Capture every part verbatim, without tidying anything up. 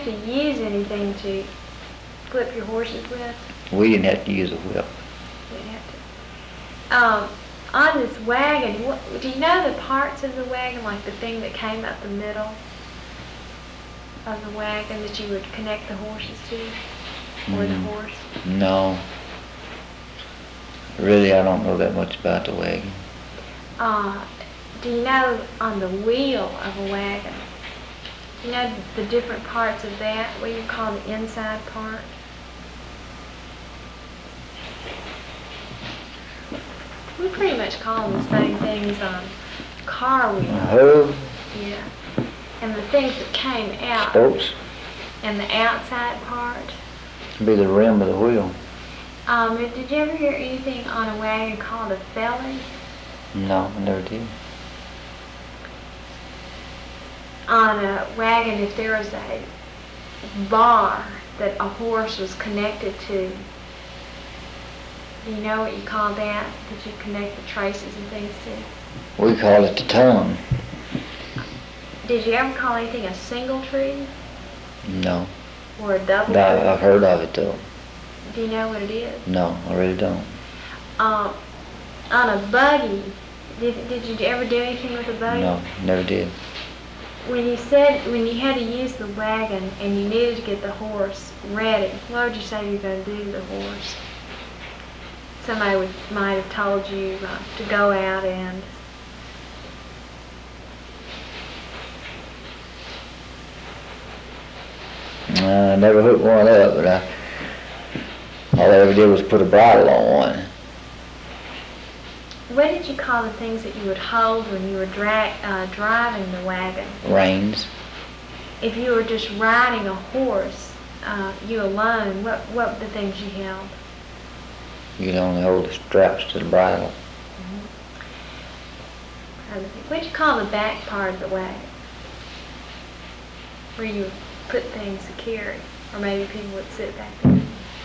to use anything to whip your horses with? We didn't have to use a whip. You didn't have to. Um, on this wagon, what, do you know the parts of the wagon, like the thing that came up the middle of the wagon that you would connect the horses to, or Mm. the horse? No. Really, I don't know that much about the wagon. Uh, do you know on the wheel of a wagon, you know the different parts of that, what you call the inside part? We pretty much call them the same things on car A wheels. hub, Yeah. And the things that came out, spokes, and the outside part. be the rim of the wheel. Um, did you ever hear anything on a wagon called a felly? No, I never did. On a wagon, if there was a bar that a horse was connected to, do you know what you call that, that you connect the traces and things to? We call it the tongue. Did you ever call anything a single tree No. or a double But I- tree? I've heard of it though. Do you know what it is? No, I really don't. Um, on a buggy, did, did you ever do anything with a buggy? No, never did. When you said, when you had to use the wagon and you needed to get the horse ready, what would you say you were going to do to the horse? Somebody would, might have told you uh, to go out and... I never hooked one up, but I, all I ever did was put a bridle on one. What did you call the things that you would hold when you were dra- uh, driving the wagon? Reins. If you were just riding a horse, uh, you alone, what, what were the things you held? You could only hold the straps to the bridle. What did you call the back part of the wagon? Where you would put things to carry, or maybe people would sit back there.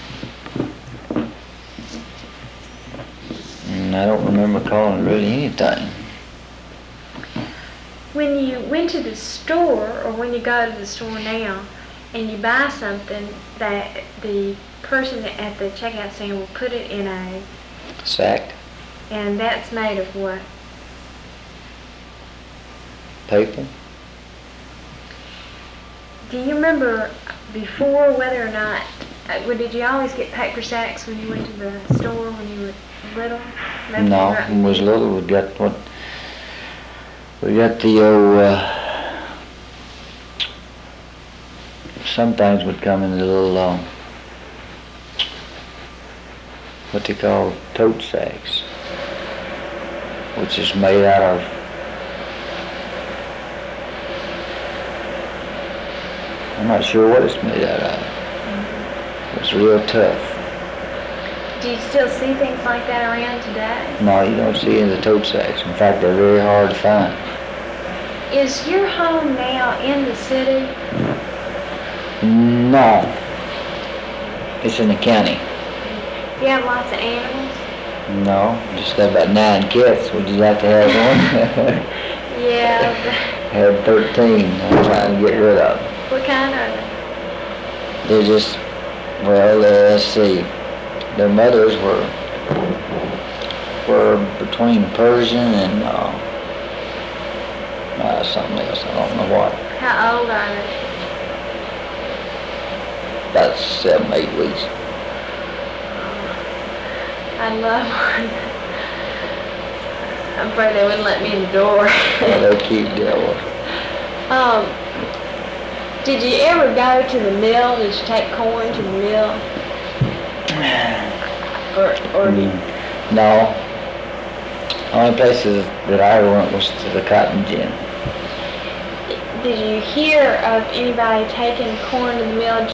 And I don't remember calling it really anything. When you went to the store, or when you go to the store now, and you buy something, that the person at the checkout stand will put it in a, Sack, and that's made of what? paper. Do you remember before whether or not, uh, well, did you always get paper sacks when you went to the store when you were little? Maybe No, you were- when I was little, we got what, we got the old, uh, some things would come in a little, um, what they call tote sacks, which is made out of, I'm not sure what it's made out of. It's real tough. Do you still see things like that around today? No, you don't see in the tote sacks. In fact, they're very hard to find. Is your home now in the city? No. It's in the county. Do you have lots of animals? No, just got about nine cats. Would you like to have one? Yeah. Had thirteen. I'm trying to get rid of them. What kind are they? They're just, well, uh, let's see. Their mothers were were between Persian and uh, uh, something else. I don't know what. How old are they? About seven, eight weeks. I love one. I'm afraid they wouldn't let me in the door. Well, they're cute devils. um, did you ever go to the mill? Did you take corn to the mill? Or, or did Mm, no. Only places that I ever went was to the cotton gin. Did you hear of anybody taking corn to the mill